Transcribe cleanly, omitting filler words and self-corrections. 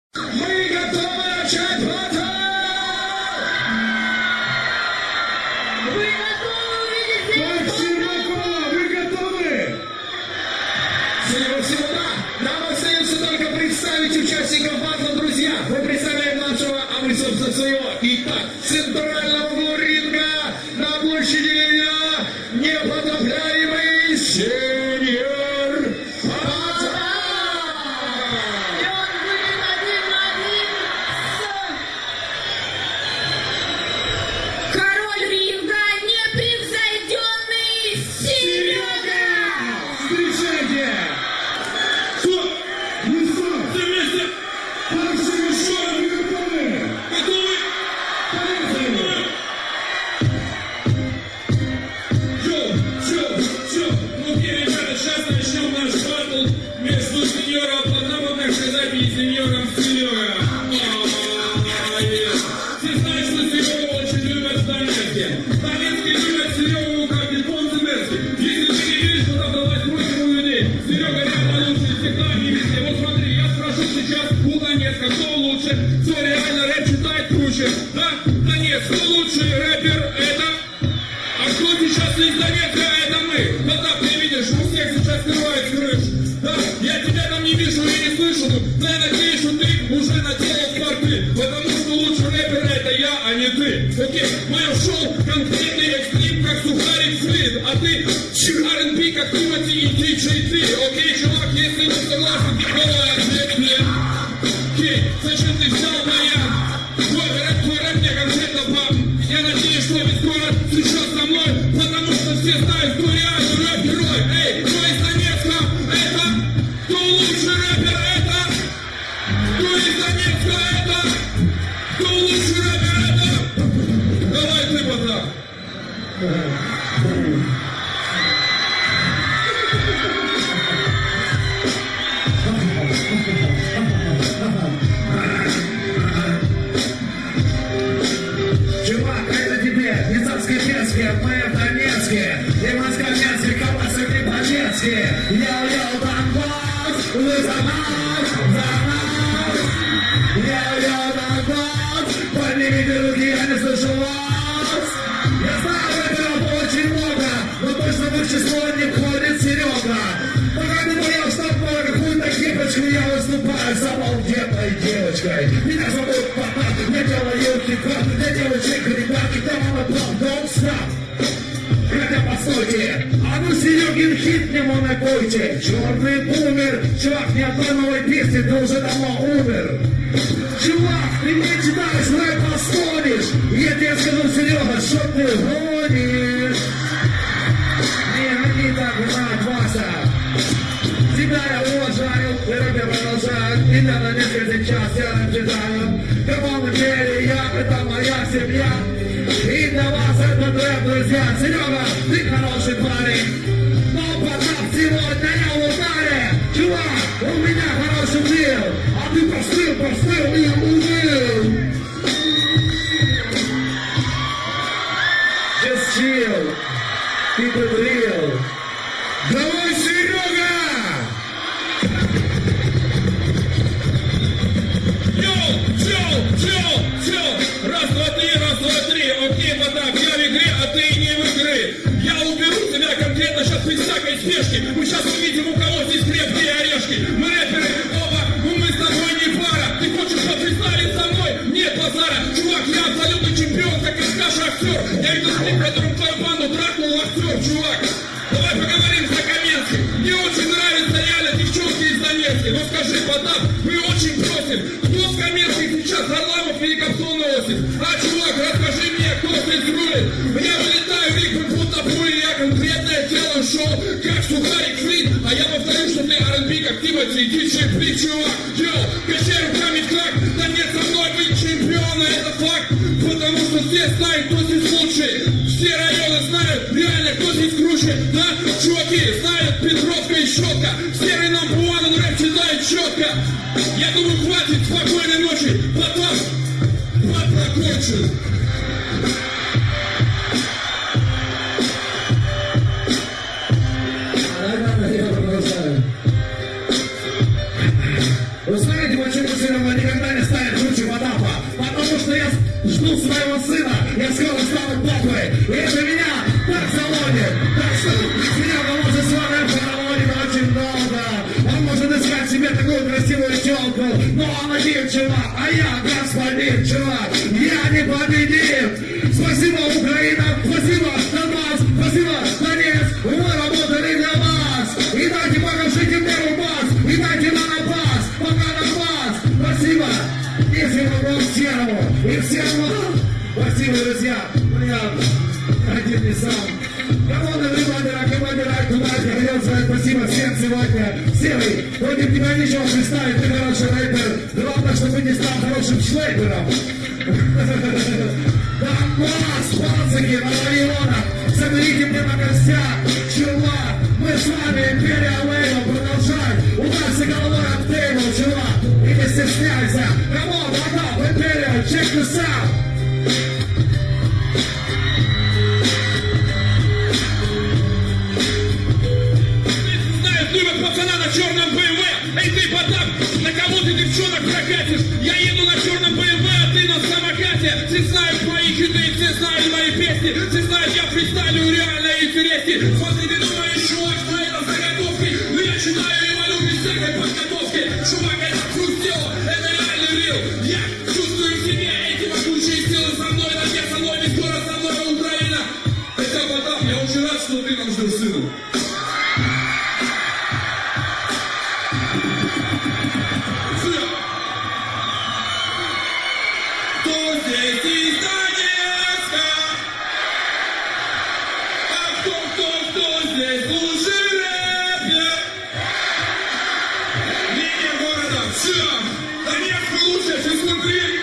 Мы готовы начать батл! Вы готовы увидеть Максим, вы готовы? Всего да! Нам остается только представить участников батла, друзья! Мы представляем нашего, а мы, собственно, своего. Итак, в центральном углу ринга на площади Ленина непотопляемый сеньор Пацан! И он будет один на один с король ринга, непревзойденный Серега! Встречайте! Что? Ну что? Все вместе? Максим, что? Вы готовы? Готовы? Поехали! Все. Ну, окей, ребята, сейчас начнем наш батл между сеньором поднаборных сказать и сеньором Серега. Все знают, что Серегу очень любят в Донецке. Донецкие любят Серегу как японцы Месси. Если ты не видишь, то там давай спросим у людей. Серега реально лучше всегда не везде. Вот смотри, я спрошу сейчас у Донецка, кто лучше, кто реально рэп читает круче. Да? Донецк, кто лучший рэпер? Это... А кто сейчас из Донецка? Это мы. Да, ты видишь, у всех сейчас скрывают крыш. Да, я тебя там не вижу и не слышу. Но я надеюсь, что ты уже наделал порты. Потому что лучший рэпер это я, а не ты. Окей, мое шоу конкретный экстрим, как сухарик флит. А ты R&B, как Тимати и DJ. Окей, чувак, если не согласен, ты давай ответь мне. Окей, зачем ты взял моя? Твой рэп мне конкретно пап. Я надеюсь, что ведь скоро сейчас со мной, потому что все знают, кто реальный рэп-герой. Эй, кто из Донецка? Это? Кто лучший рэпер? Это? Кто из Донецка? Это? Кто лучший рэпер? Это? Давай ты, Потап. Чувак, это тебе, не царско-петские, мы в Донецке. И москвичи, колбасы не по-детски. Йо-йо, Донбасс, вы за нас. Йо-йо, Донбасс, поднимите руки, я не слышу вас. Я знаю, этого очень много, но точно в их число не входит Серега. Пока ты боялся, что по какую-то кипочку я выступаю с обалденной девочкой. Меня зовут Потап, я делаю хип-хоп, я делаю чек-ребятки, дома don't stop. Хотя постойте, а ну Серегин хит мне мой напойте. Черный бумер, чувак, ни одной новой песни, ты уже давно умер. Чувак, ты мне читаешь, рэп постонишь. Я тебе скажу, Серега, что ты гонишь? Не так знать, Вася. Тебя я уважаю, и рэпер продолжаю. И для Донецка сейчас я наблюдаю. В каком деле я, это моя семья. И для вас это рэп, друзья. Серега, ты хороший парень. Но Потап сегодня я в ударе. Чувак, у меня хороший дел. А ты простыл и убил. Just chill. Keep it real. Давай, Серега! Все. Раз, два, три. Окей, Потап, я в игре, а ты не в игре. Я уберу тебя конкретно сейчас без всякой спешки. Мы сейчас увидим, у кого здесь крепкие орешки. Мы рэперы оба, но мы с тобой не пара. Ты хочешь пофристайлить со мной? Нет, базара. Чувак, я абсолютный чемпион, как и скажешь актер. Я видел клип, которым твою банду трахнул актер, чувак. Давай поговорим за Каменским. Мне очень нравятся реально девчонки из Донецка. Но скажи, Потап, мы очень просим, кто в Каменских сейчас Харламов или Капсон носит? А, чувак, расскажи мне, кто здесь рулит? Я вылетаю ритм, будто пули, я конкретное делаю шоу, как сухарик флит. А я повторю, что ты R&B, как Тимати, диджей флит, чувак. Йоу, качай руками как, да нет со мной быть чемпиона, это факт. Потому что все знают, кто здесь лучший. Все районы знают, реально, кто здесь круче. Да, чуваки, знают Петровка и Щетка. Серый number one, он рэп читает четко. Я думаю, хватит, спокойной ночи. Потап закончен. Вы знаете, почему Серега никогда жду своего сына, я скоро стану папой. И для меня так заводит. Так что меня поможет с вами проводит очень долго. Он может искать себе такую красивую телку, но он один чувак, а я господин чувак. Я не победим. Спасибо, Украина, спасибо, Донбасс, спасибо, Донецк. Мы работали для вас. И дайте, покажите мне рубас, и дайте нам напас, пока напас. Спасибо. И всем вам серому, и всем вам. Спасибо, друзья. Я один не сам. Команда Выбандера, я хотел сказать спасибо всем сегодня. Серый, против тебя ничего представить, ты хороший рэпер. Главное, чтобы не стал хорошим шлейпером. Донбасс, пацаки, на районах, соберите мне на гостях. Чувак, мы с вами, Империя Лейла, продолжай. Ударься головой об тейбл, чувак, и не стесняйся. Come on, back up, Империя, check this out. Любят пацана на черном БМВ. Эй, ты, Потап, на кого ты девчонок прокатишь? Я еду на черном БМВ, а ты на самокате. Все знают мои хиты, все знают мои песни. Все знают, я фристайлю реально интересней. Смотри, ты думаешь, чувак, что это заготовки? Но я читаю и молю без всякой подготовки. Чувак, это хрустело, это реально рил. Я чувствую в себе эти могучие силы со мной. На мне со мной, не скоро со мной Украина. Это Потап, я очень рад, что ты нам ждешь, сыну. Донецк лучше, ты смотри!